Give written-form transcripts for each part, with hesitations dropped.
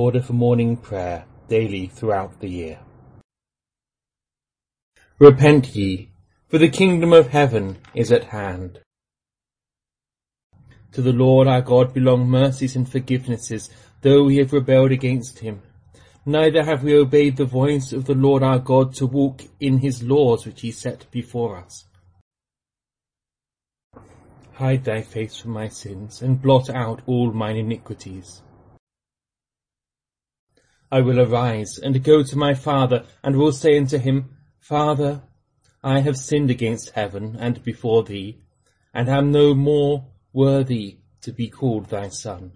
order for morning prayer daily throughout the year. Repent ye, for the kingdom of heaven is at hand. To the Lord our God belong mercies and forgivenesses, though we have rebelled against him. Neither have we obeyed the voice of the Lord our God to walk in his laws which he set before us. Hide thy face from my sins, and blot out all mine iniquities. I will arise and go to my father, and will say unto him, Father, I have sinned against heaven and before thee, and am no more worthy to be called thy son.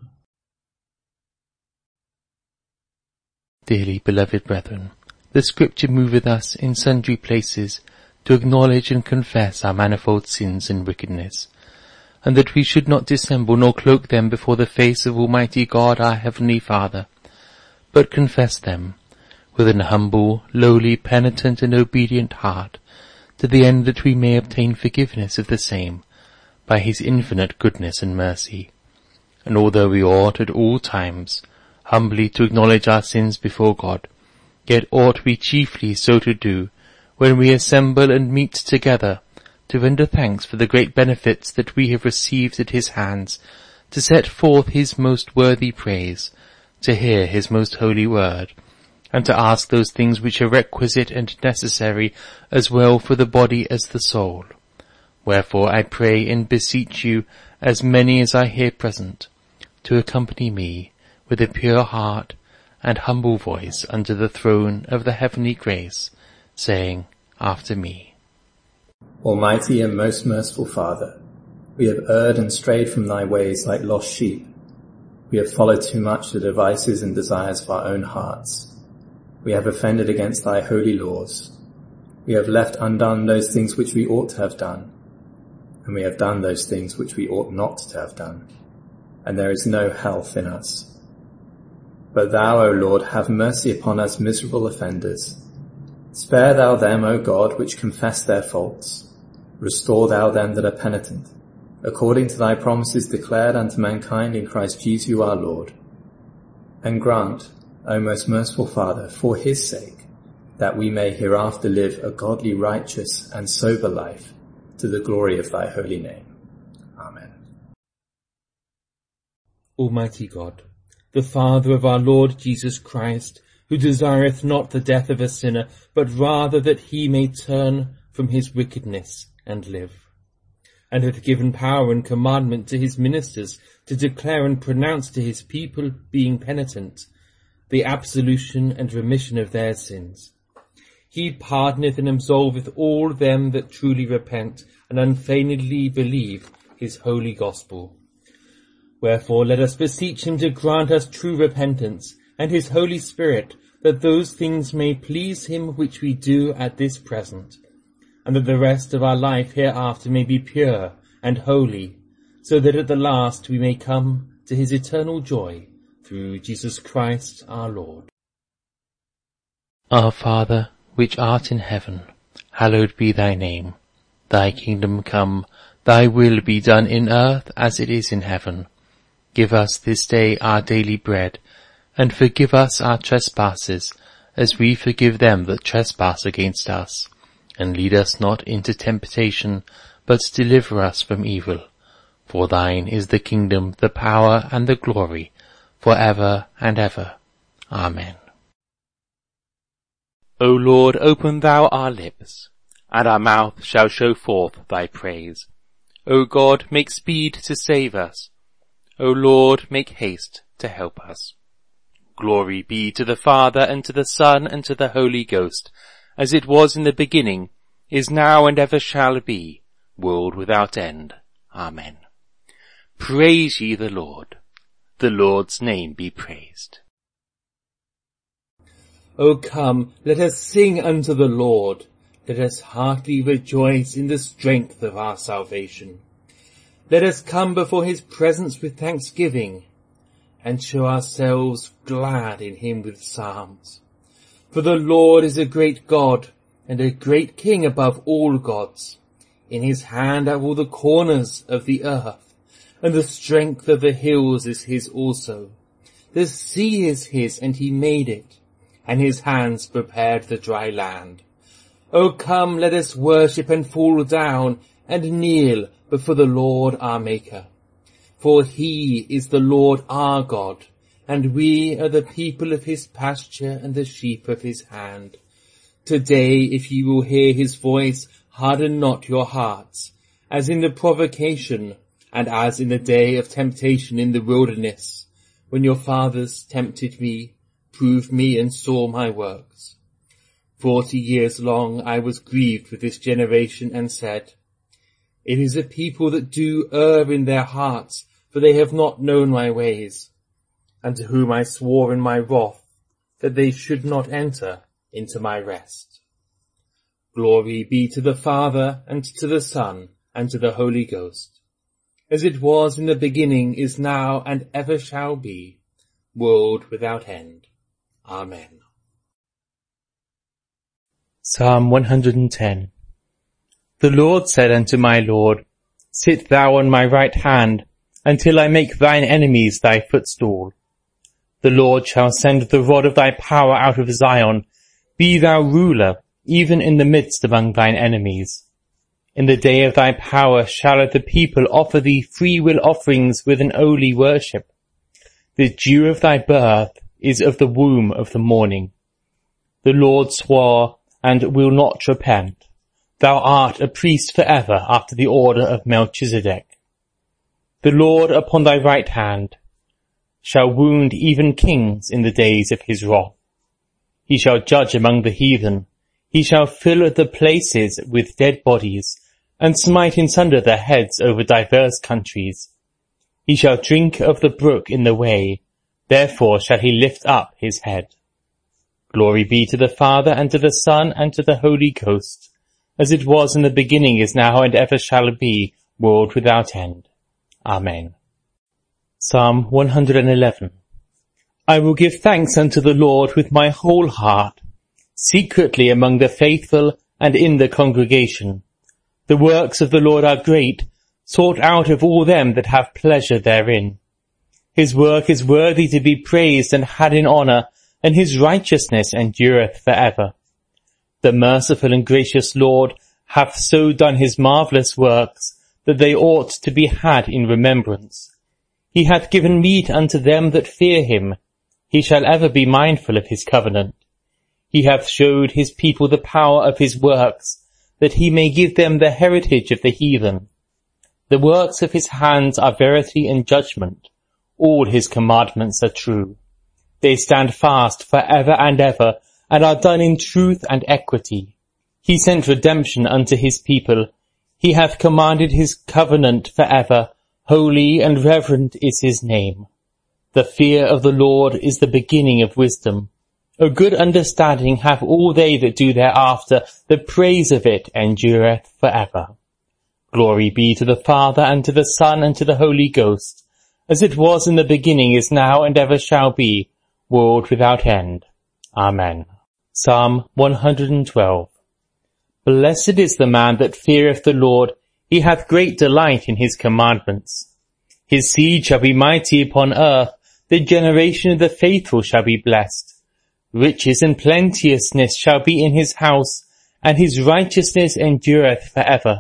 Dearly beloved brethren, the Scripture moveth us in sundry places to acknowledge and confess our manifold sins and wickedness, and that we should not dissemble nor cloak them before the face of Almighty God our Heavenly Father, but confess them with an humble, lowly, penitent and obedient heart, to the end that we may obtain forgiveness of the same by his infinite goodness and mercy. And although we ought at all times humbly to acknowledge our sins before God, yet ought we chiefly so to do when we assemble and meet together, to render thanks for the great benefits that we have received at his hands, to set forth his most worthy praise, to hear his most holy word, and to ask those things which are requisite and necessary as well for the body as the soul. Wherefore I pray and beseech you, as many as are here present, to accompany me with a pure heart and humble voice unto the throne of the heavenly grace, saying after me, Almighty and most merciful Father, we have erred and strayed from thy ways like lost sheep. We have followed too much the devices and desires of our own hearts. We have offended against thy holy laws. We have left undone those things which we ought to have done, and we have done those things which we ought not to have done, and there is no health in us. But thou, O Lord, have mercy upon us miserable offenders. Spare thou them, O God, which confess their faults. Restore thou them that are penitent, according to thy promises declared unto mankind in Christ Jesus our Lord. And grant, O most merciful Father, for his sake, that we may hereafter live a godly, righteous, and sober life, to the glory of thy holy name. Amen. Almighty God, the Father of our Lord Jesus Christ, who desireth not the death of a sinner, but rather that he may turn from his wickedness and live, and hath given power and commandment to his ministers to declare and pronounce to his people, being penitent, the absolution and remission of their sins. He pardoneth and absolveth all them that truly repent and unfeignedly believe his holy gospel. Wherefore let us beseech him to grant us true repentance, and his Holy Spirit, that those things may please him which we do at this present, and that the rest of our life hereafter may be pure and holy, so that at the last we may come to his eternal joy, through Jesus Christ our Lord. Our Father, which art in heaven, hallowed be thy name. Thy kingdom come, thy will be done in earth as it is in heaven. Give us this day our daily bread, and forgive us our trespasses, as we forgive them that trespass against us. And lead us not into temptation, but deliver us from evil. For thine is the kingdom, the power, and the glory, for ever and ever. Amen. O Lord, open thou our lips, and our mouth shall show forth thy praise. O God, make speed to save us. O Lord, make haste to help us. Glory be to the Father, and to the Son, and to the Holy Ghost, as it was in the beginning, is now, and ever shall be, world without end. Amen. Praise ye the Lord. The Lord's name be praised. O come, let us sing unto the Lord. Let us heartily rejoice in the strength of our salvation. Let us come before his presence with thanksgiving, and show ourselves glad in him with psalms. For the Lord is a great God, and a great King above all gods. In his hand are all the corners of the earth, and the strength of the hills is his also. The sea is his, and he made it, and his hands prepared the dry land. O come, let us worship and fall down, and kneel before the Lord our Maker. For he is the Lord our God, and we are the people of his pasture and the sheep of his hand. Today, if ye will hear his voice, harden not your hearts, as in the provocation, and as in the day of temptation in the wilderness, when your fathers tempted me, proved me, and saw my works. 40 years long I was grieved with this generation, and said, It is a people that do err in their hearts, for they have not known my ways, and to whom I swore in my wrath that they should not enter into my rest. Glory be to the Father, and to the Son, and to the Holy Ghost, as it was in the beginning, is now, and ever shall be, world without end. Amen. Psalm 110. The Lord said unto my Lord, Sit thou on my right hand, until I make thine enemies thy footstool. The Lord shall send the rod of thy power out of Zion. Be thou ruler, even in the midst among thine enemies. In the day of thy power shall the people offer thee freewill offerings with an holy worship. The dew of thy birth is of the womb of the morning. The Lord swore, and will not repent. Thou art a priest for ever after the order of Melchizedek. The Lord upon thy right hand shall wound even kings in the days of his wrath. He shall judge among the heathen. He shall fill the places with dead bodies, and smite in sunder their heads over diverse countries. He shall drink of the brook in the way, therefore shall he lift up his head. Glory be to the Father, and to the Son, and to the Holy Ghost, as it was in the beginning, is now, and ever shall be, world without end. Amen. Psalm 111. I will give thanks unto the Lord with my whole heart, secretly among the faithful and in the congregation. The works of the Lord are great, sought out of all them that have pleasure therein. His work is worthy to be praised and had in honour, and his righteousness endureth for ever. The merciful and gracious Lord hath so done his marvellous works, that they ought to be had in remembrance. He hath given meat unto them that fear him. He shall ever be mindful of his covenant. He hath showed his people the power of his works, that he may give them the heritage of the heathen. The works of his hands are verity and judgment. All his commandments are true. They stand fast for ever and ever, and are done in truth and equity. He sent redemption unto his people. He hath commanded his covenant for ever. Holy and reverend is his name. The fear of the Lord is the beginning of wisdom. A good understanding have all they that do thereafter. The praise of it endureth for ever. Glory be to the Father, and to the Son, and to the Holy Ghost, as it was in the beginning, is now, and ever shall be, world without end. Amen. Psalm 112. Blessed is the man that feareth the Lord. He hath great delight in his commandments. His seed shall be mighty upon earth. The generation of the faithful shall be blessed. Riches and plenteousness shall be in his house, and his righteousness endureth for ever.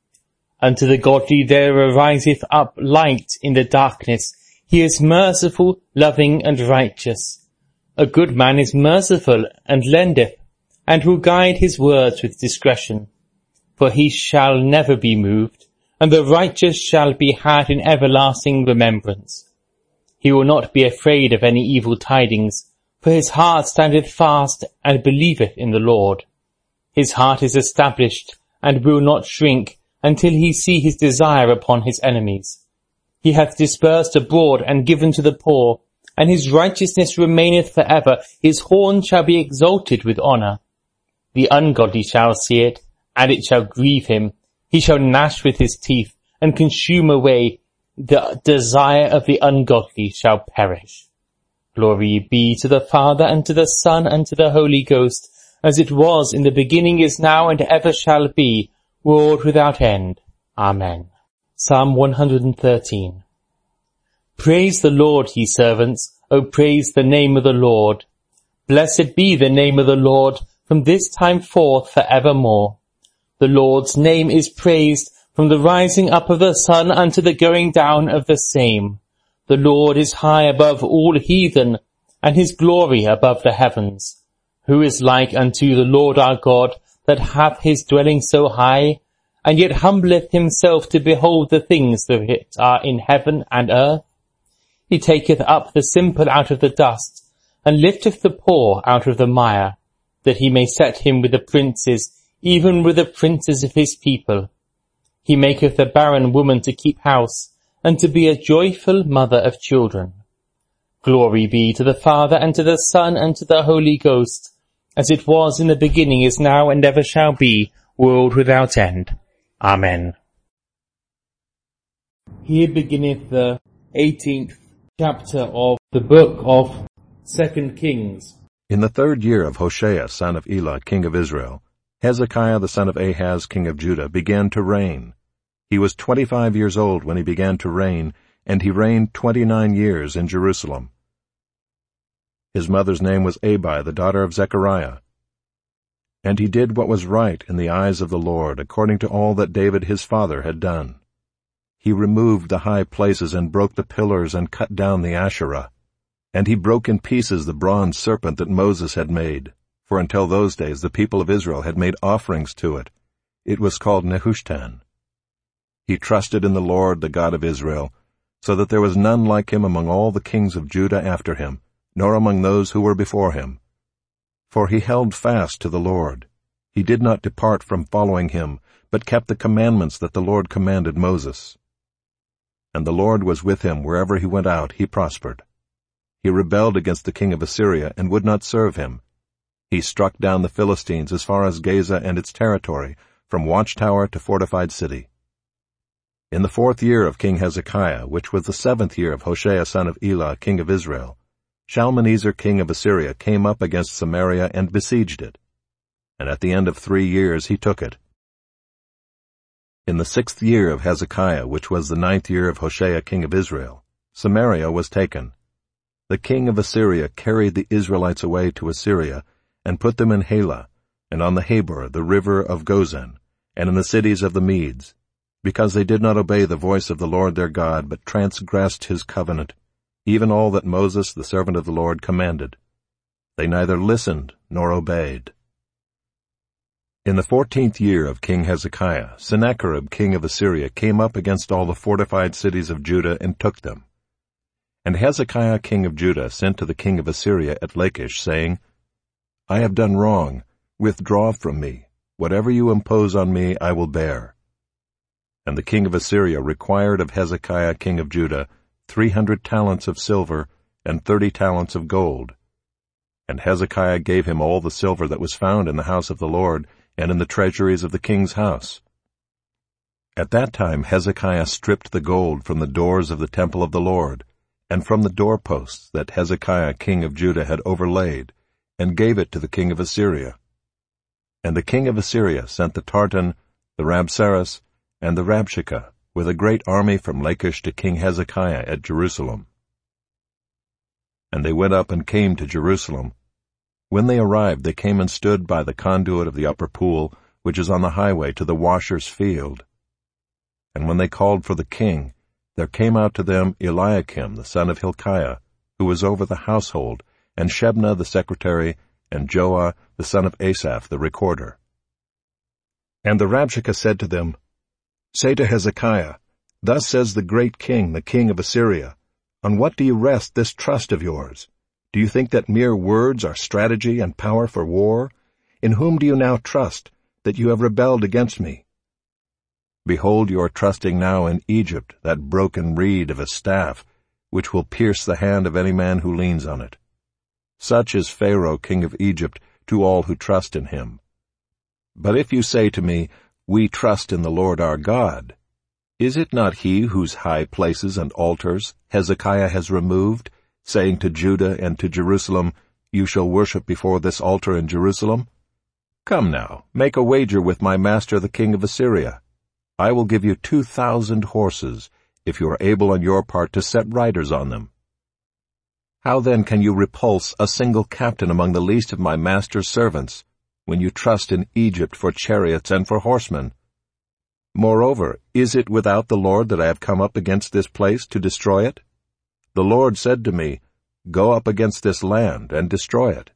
Unto the godly there ariseth up light in the darkness. He is merciful, loving, and righteous. A good man is merciful, and lendeth, and will guide his words with discretion. For he shall never be moved, and the righteous shall be had in everlasting remembrance. He will not be afraid of any evil tidings, for his heart standeth fast, and believeth in the Lord. His heart is established, and will not shrink, until he see his desire upon his enemies. He hath dispersed abroad, and given to the poor, and his righteousness remaineth for ever. His horn shall be exalted with honour. The ungodly shall see it, and it shall grieve him. He shall gnash with his teeth, and consume away. The desire of the ungodly shall perish. Glory be to the Father, and to the Son, and to the Holy Ghost, as it was in the beginning, is now, and ever shall be, world without end. Amen. Psalm 113. Praise the Lord, ye servants. O praise the name of the Lord. Blessed be the name of the Lord from this time forth for evermore. The Lord's name is praised from the rising up of the sun unto the going down of the same. The Lord is high above all heathen, and his glory above the heavens. Who is like unto the Lord our God, that hath his dwelling so high, and yet humbleth himself to behold the things that are in heaven and earth? He taketh up the simple out of the dust, and lifteth the poor out of the mire, that he may set him with the princes, even with the princes of his people. He maketh the barren woman to keep house, and to be a joyful mother of children. Glory be to the Father, and to the Son, and to the Holy Ghost, as it was in the beginning, is now, and ever shall be, world without end. Amen. Here beginneth the 18th chapter of the book of 2 Kings. In the 3rd year of Hoshea son of Elah, king of Israel, Hezekiah the son of Ahaz, king of Judah, began to reign. He was 25 years old when he began to reign, and he reigned 29 years in Jerusalem. His mother's name was Abi, the daughter of Zechariah. And he did what was right in the eyes of the Lord, according to all that David his father had done. He removed the high places and broke the pillars and cut down the Asherah. And he broke in pieces the bronze serpent that Moses had made, for until those days the people of Israel had made offerings to it. It was called Nehushtan. He trusted in the Lord, the God of Israel, so that there was none like him among all the kings of Judah after him, nor among those who were before him. For he held fast to the Lord. He did not depart from following him, but kept the commandments that the Lord commanded Moses. And the Lord was with him wherever he went out, he prospered. He rebelled against the king of Assyria and would not serve him. He struck down the Philistines as far as Gaza and its territory, from watchtower to fortified city. In the 4th year of King Hezekiah, which was the 7th year of Hoshea son of Elah, king of Israel, Shalmaneser king of Assyria came up against Samaria and besieged it. And at the end of 3 years he took it. In the 6th year of Hezekiah, which was the 9th year of Hoshea king of Israel, Samaria was taken. The king of Assyria carried the Israelites away to Assyria, and put them in Halah, and on the Habor, the river of Gozan, and in the cities of the Medes, because they did not obey the voice of the Lord their God, but transgressed his covenant, even all that Moses the servant of the Lord commanded. They neither listened nor obeyed. In the 14th year of King Hezekiah, Sennacherib king of Assyria came up against all the fortified cities of Judah and took them. And Hezekiah king of Judah sent to the king of Assyria at Lachish, saying, I have done wrong. Withdraw from me. Whatever you impose on me I will bear. And the king of Assyria required of Hezekiah king of Judah 300 talents of silver and 30 talents of gold. And Hezekiah gave him all the silver that was found in the house of the Lord and in the treasuries of the king's house. At that time Hezekiah stripped the gold from the doors of the temple of the Lord, and from the doorposts that Hezekiah king of Judah had overlaid, and gave it to the king of Assyria. And the king of Assyria sent the Tartan, the Rabsaris, and the Rabshakeh, with a great army from Lachish to King Hezekiah at Jerusalem. And they went up and came to Jerusalem. When they arrived, they came and stood by the conduit of the upper pool, which is on the highway to the washer's field. And when they called for the king, there came out to them Eliakim the son of Hilkiah, who was over the household, and Shebna the secretary, and Joah the son of Asaph the recorder. And the Rabshakeh said to them, Say to Hezekiah, Thus says the great king, the king of Assyria, On what do you rest this trust of yours? Do you think that mere words are strategy and power for war? In whom do you now trust, that you have rebelled against me? Behold, you are trusting now in Egypt, that broken reed of a staff, which will pierce the hand of any man who leans on it. Such is Pharaoh king of Egypt to all who trust in him. But if you say to me, We trust in the Lord our God, is it not he whose high places and altars Hezekiah has removed, saying to Judah and to Jerusalem, You shall worship before this altar in Jerusalem? Come now, make a wager with my master the king of Assyria. I will give you 2,000 horses, if you are able on your part to set riders on them. How then can you repulse a single captain among the least of my master's servants, when you trust in Egypt for chariots and for horsemen? Moreover, is it without the Lord that I have come up against this place to destroy it? The Lord said to me, Go up against this land and destroy it.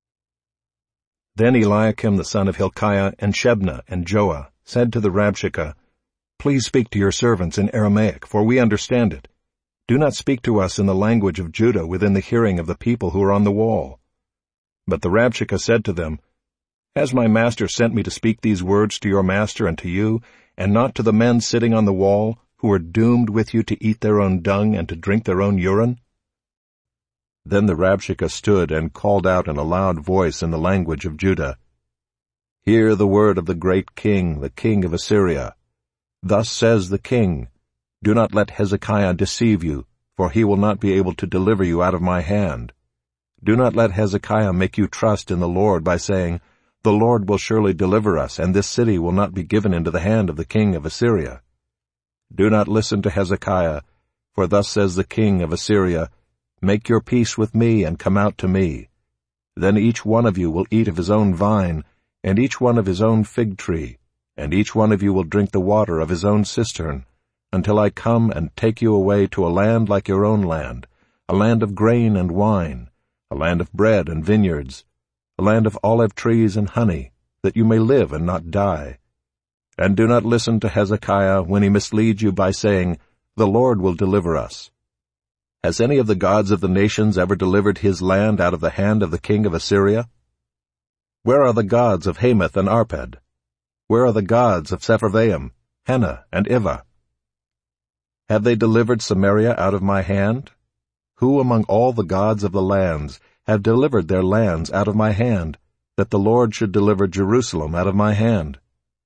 Then Eliakim the son of Hilkiah and Shebna and Joah said to the Rabshakeh, Please speak to your servants in Aramaic, for we understand it. Do not speak to us in the language of Judah within the hearing of the people who are on the wall. But the Rabshakeh said to them, Has my master sent me to speak these words to your master and to you, and not to the men sitting on the wall, who are doomed with you to eat their own dung and to drink their own urine? Then the Rabshakeh stood and called out in a loud voice in the language of Judah, Hear the word of the great king, the king of Assyria. Thus says the king, Do not let Hezekiah deceive you, for he will not be able to deliver you out of my hand. Do not let Hezekiah make you trust in the Lord by saying, The Lord will surely deliver us, and this city will not be given into the hand of the king of Assyria. Do not listen to Hezekiah, for thus says the king of Assyria, Make your peace with me and come out to me. Then each one of you will eat of his own vine, and each one of his own fig tree, and each one of you will drink the water of his own cistern, until I come and take you away to a land like your own land, a land of grain and wine, a land of bread and vineyards, a land of olive trees and honey, that you may live and not die. And do not listen to Hezekiah when he misleads you by saying, The Lord will deliver us. Has any of the gods of the nations ever delivered his land out of the hand of the king of Assyria? Where are the gods of Hamath and Arpad? Where are the gods of Sepharvaim, Hena, and Ivah? Have they delivered Samaria out of my hand? Who among all the gods of the lands have delivered their lands out of my hand, that the Lord should deliver Jerusalem out of my hand?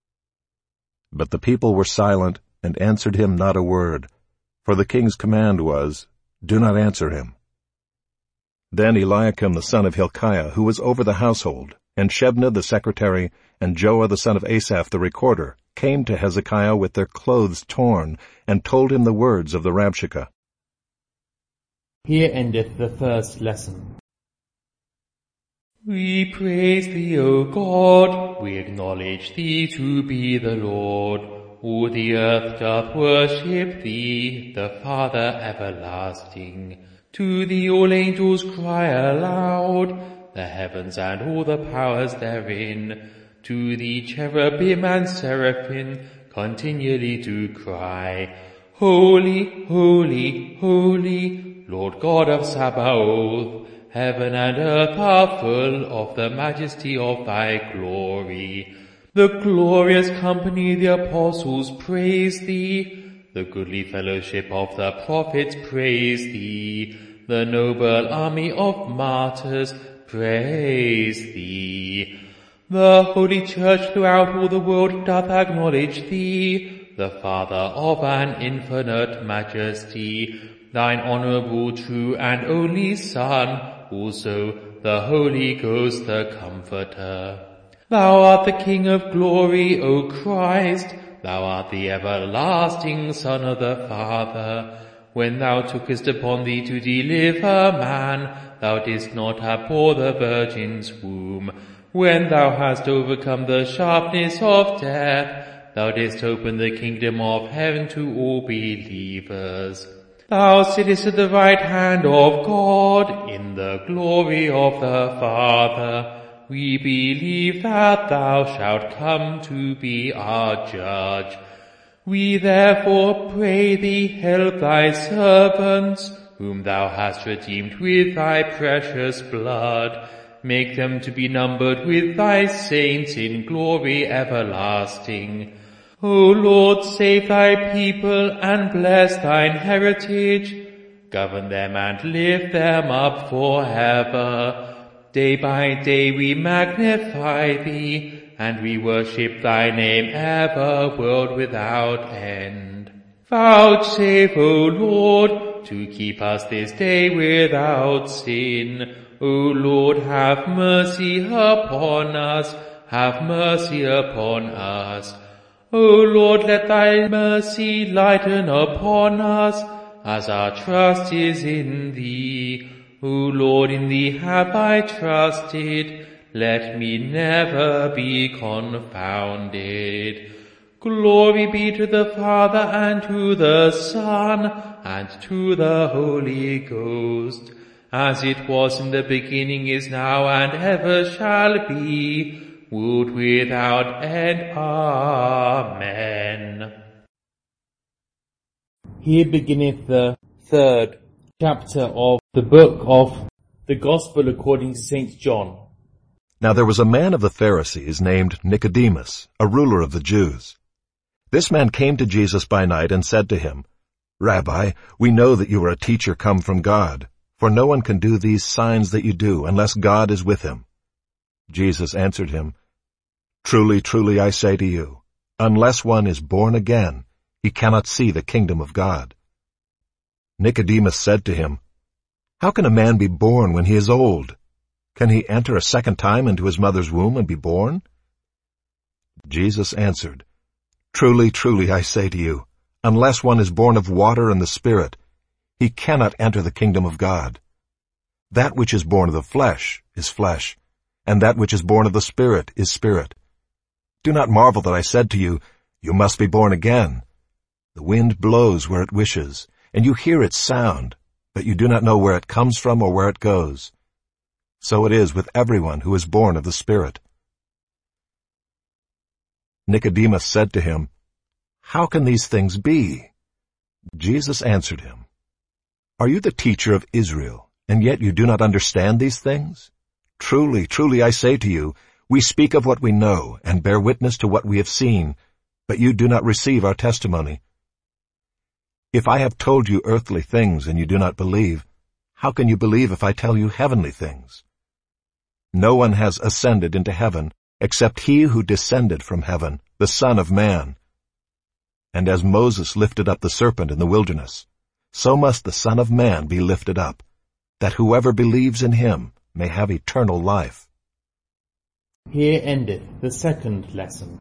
But the people were silent and answered him not a word, for the king's command was, Do not answer him. Then Eliakim the son of Hilkiah, who was over the household, and Shebna the secretary, and Joah the son of Asaph the recorder, came to Hezekiah with their clothes torn, and told him the words of the Rabshakeh. Here endeth the first lesson. We praise thee, O God, we acknowledge thee to be the Lord. All the earth doth worship thee, the Father everlasting. To thee all angels cry aloud, the heavens and all the powers therein. To thee cherubim and seraphim continually do cry, Holy, holy, holy, Lord God of Sabaoth. Heaven and earth are full of the majesty of thy glory. The glorious company the apostles praise thee. The goodly fellowship of the prophets praise thee. The noble army of martyrs praise thee. The holy church throughout all the world doth acknowledge thee, the Father of an infinite majesty, thine honourable, true, and only Son, also the Holy Ghost, the Comforter. Thou art the King of glory, O Christ. Thou art the everlasting Son of the Father. When thou tookest upon thee to deliver man, thou didst not abhor the Virgin's womb. When thou hast overcome the sharpness of death, thou didst open the kingdom of heaven to all believers. Thou sittest at the right hand of God in the glory of the Father. We believe that thou shalt come to be our judge. We therefore pray thee, help thy servants, whom thou hast redeemed with thy precious blood. Make them to be numbered with thy saints in glory everlasting. O Lord, save thy people and bless thine heritage. Govern them and lift them up forever. Day by day we magnify thee, and we worship thy name ever, world without end. Vouchsafe, O Lord, to keep us this day without sin. O Lord, have mercy upon us, have mercy upon us. O Lord, let thy mercy lighten upon us, as our trust is in thee. O Lord, in thee have I trusted. Let me never be confounded. Glory be to the Father, and to the Son, and to the Holy Ghost, as it was in the beginning, is now, and ever shall be, world without end. Amen. Here beginneth the third chapter of the book of the Gospel according to St. John. Now there was a man of the Pharisees named Nicodemus, a ruler of the Jews. This man came to Jesus by night and said to him, Rabbi, we know that you are a teacher come from God, for no one can do these signs that you do unless God is with him. Jesus answered him, Truly, truly, I say to you, unless one is born again, he cannot see the kingdom of God. Nicodemus said to him, How can a man be born when he is old? Can he enter a second time into his mother's womb and be born? Jesus answered, Truly, truly, I say to you, unless one is born of water and the Spirit, he cannot enter the kingdom of God. That which is born of the flesh is flesh, and that which is born of the Spirit is spirit. Do not marvel that I said to you, You must be born again. The wind blows where it wishes, and you hear its sound, but you do not know where it comes from or where it goes. So it is with everyone who is born of the Spirit. Nicodemus said to him, How can these things be? Jesus answered him, Are you the teacher of Israel, and yet you do not understand these things? Truly, truly, I say to you, we speak of what we know and bear witness to what we have seen, but you do not receive our testimony. If I have told you earthly things and you do not believe, how can you believe if I tell you heavenly things? No one has ascended into heaven except he who descended from heaven, the Son of Man. And as Moses lifted up the serpent in the wilderness, so must the Son of Man be lifted up, that whoever believes in him may have eternal life. Here endeth the second lesson.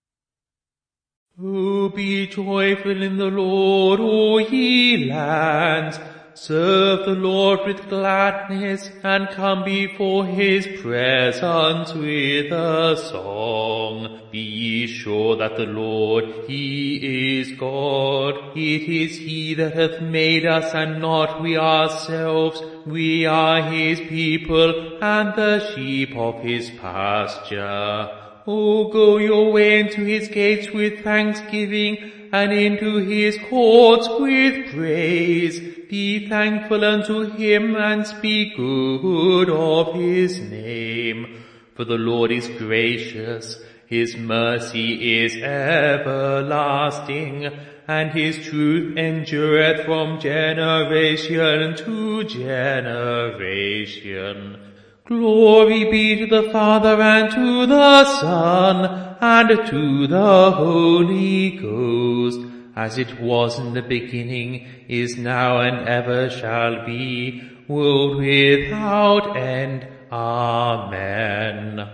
Oh, be joyful in the Lord, O ye lands. Serve the Lord with gladness, and come before his presence with a song. Be ye sure that the Lord, he is God. It is he that hath made us, and not we ourselves. We are his people, and the sheep of his pasture. O go your way into his gates with thanksgiving, and into his courts with praise. Be thankful unto him, and speak good of his name. For the Lord is gracious, his mercy is everlasting, and his truth endureth from generation to generation. Glory be to the Father, and to the Son, and to the Holy Ghost, as it was in the beginning, is now, and ever shall be, world without end. Amen.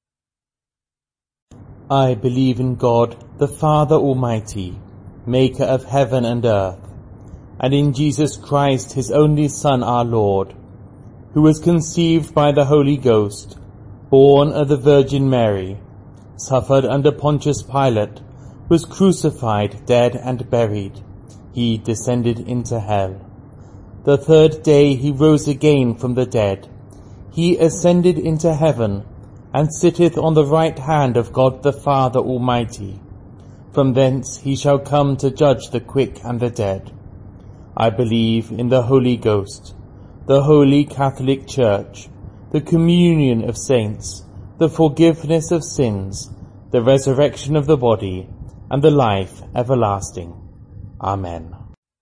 I believe in God, the Father Almighty, maker of heaven and earth, and in Jesus Christ, his only Son, our Lord, who was conceived by the Holy Ghost, born of the Virgin Mary, suffered under Pontius Pilate, was crucified, dead, and buried. He descended into hell. The third day he rose again from the dead. He ascended into heaven, and sitteth on the right hand of God the Father Almighty. From thence he shall come to judge the quick and the dead. I believe in the Holy Ghost, the Holy Catholic Church, the communion of saints, the forgiveness of sins, the resurrection of the body, and the life everlasting. Amen.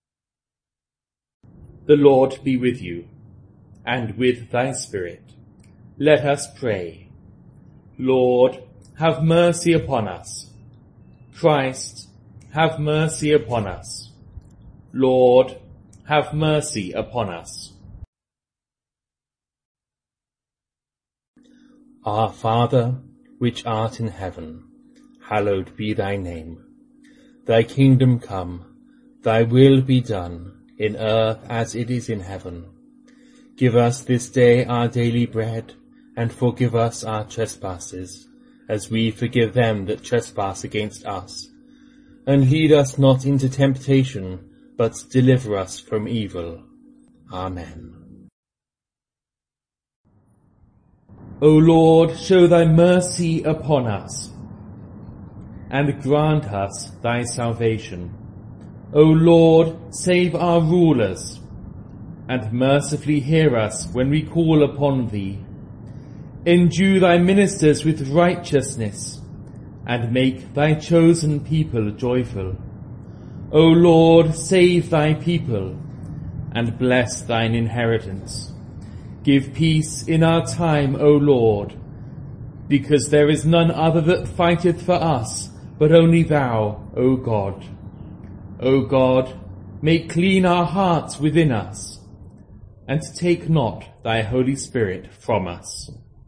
The Lord be with you, and with thy spirit. Let us pray. Lord, have mercy upon us. Christ, have mercy upon us. Lord, have mercy upon us. Our Father, which art in heaven, hallowed be thy name. Thy kingdom come, thy will be done, in earth as it is in heaven. Give us this day our daily bread, and forgive us our trespasses, as we forgive them that trespass against us. And lead us not into temptation, but deliver us from evil. Amen. O Lord, show thy mercy upon us, and grant us thy salvation. O Lord, save our rulers, and mercifully hear us when we call upon thee. Endue thy ministers with righteousness, and make thy chosen people joyful. O Lord, save thy people, and bless thine inheritance. Give peace in our time, O Lord, because there is none other that fighteth for us, but only thou, O God. O God, make clean our hearts within us, and take not thy Holy Spirit from us.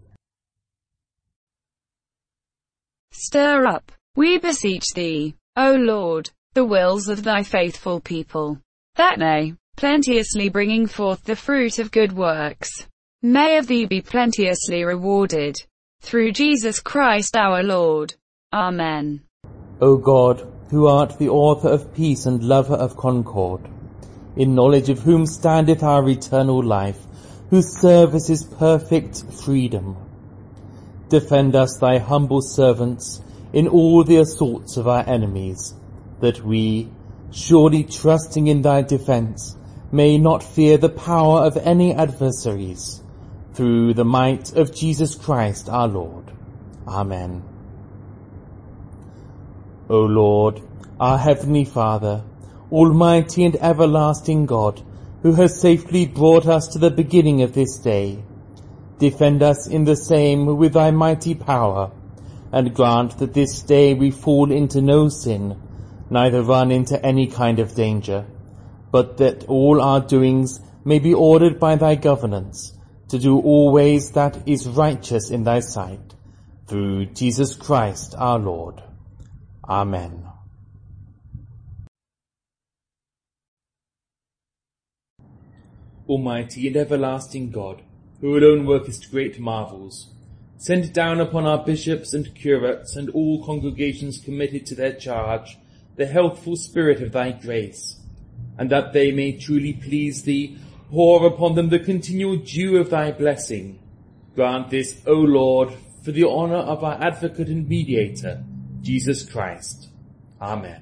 Stir up, we beseech thee, O Lord, the wills of thy faithful people, that they, plenteously bringing forth the fruit of good works, may of thee be plenteously rewarded. Through Jesus Christ our Lord. Amen. O God, who art the author of peace and lover of concord, in knowledge of whom standeth our eternal life, whose service is perfect freedom, defend us, thy humble servants, in all the assaults of our enemies, that we, surely trusting in thy defence, may not fear the power of any adversaries, through the might of Jesus Christ our Lord. Amen. O Lord, our heavenly Father, almighty and everlasting God, who has safely brought us to the beginning of this day, defend us in the same with thy mighty power, and grant that this day we fall into no sin, neither run into any kind of danger, but that all our doings may be ordered by thy governance, to do always that is righteous in thy sight, through Jesus Christ our Lord. Amen. Almighty and everlasting God, who alone workest great marvels, send down upon our bishops and curates and all congregations committed to their charge the healthful spirit of thy grace, and that they may truly please thee, pour upon them the continual dew of thy blessing. Grant this, O Lord, for the honour of our advocate and mediator, Jesus Christ. Amen.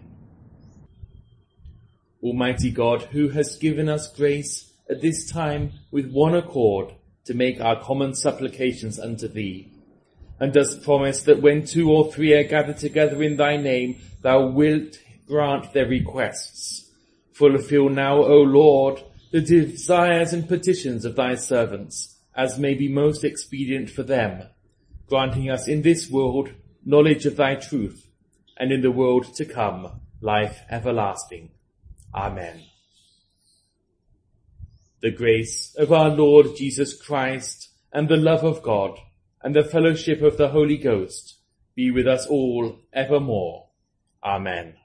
Almighty God, who hast given us grace at this time with one accord to make our common supplications unto thee, and dost promise that when 2 or 3 are gathered together in thy name, thou wilt grant their requests. Fulfill now, O Lord, the desires and petitions of thy servants, as may be most expedient for them, granting us in this world knowledge of thy truth, and in the world to come life everlasting. Amen. The grace of our Lord Jesus Christ, and the love of God, and the fellowship of the Holy Ghost, be with us all evermore. Amen.